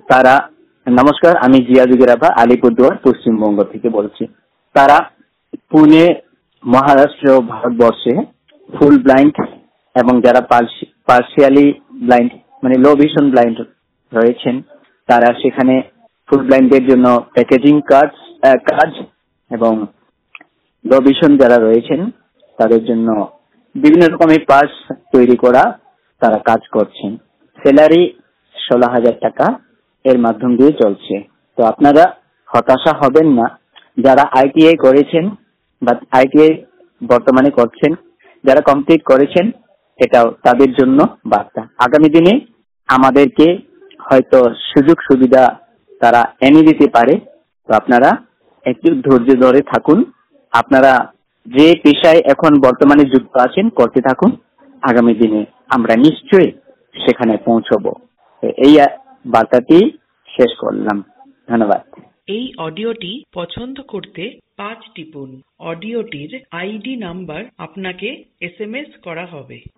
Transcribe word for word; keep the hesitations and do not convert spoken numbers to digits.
তারা নমস্কার, আমি জিয়াদুল রাভা আলিপুরদুয়ার পশ্চিমবঙ্গ থেকে বলছি। তারা পুনে, মহারাষ্ট্র, ভারতবর্ষে ফুল ব্লাইন্ড এবং যারা পার্সিয়ালি ব্লাইন্ড মানে লো ভিশন ব্লাইন্ড রয়েছেন, তারা সেখানে ফুল ব্লাইন্ডের জন্য প্যাকেজিং কাজ কাজ এবং লো ভিশন যারা রয়েছেন তাদের জন্য বিভিন্ন রকমের পার্স তৈরি করা তারা কাজ করছেন। স্যালারি ষোলো হাজার টাকা এর মাধ্যম দিয়ে চলছে। তো আপনারা হতাশা হবেন না, যারা আইটিআই করেছেন বা আইটিআই বর্তমানে করছেন, যারা কমপ্লিট করেছেন, এটাও তাদের জন্য বার্তা। আগামী দিনে আমাদেরকে হয়তো সুযোগ সুবিধা তারা এনে দিতে পারে। তো আপনারা একটু ধৈর্য ধরে থাকুন। আপনারা যে পেশায় এখন বর্তমানে যুক্ত আছেন করতে থাকুন। আগামী দিনে আমরা নিশ্চয়ই সেখানে পৌঁছবো। এই বার্তাটি শেষ করলাম। ধন্যবাদ। এই অডিওটি পছন্দ করতে পাঁচ টিপুন। অডিওটির আইডি নাম্বার আপনাকে এস এম এস করা হবে।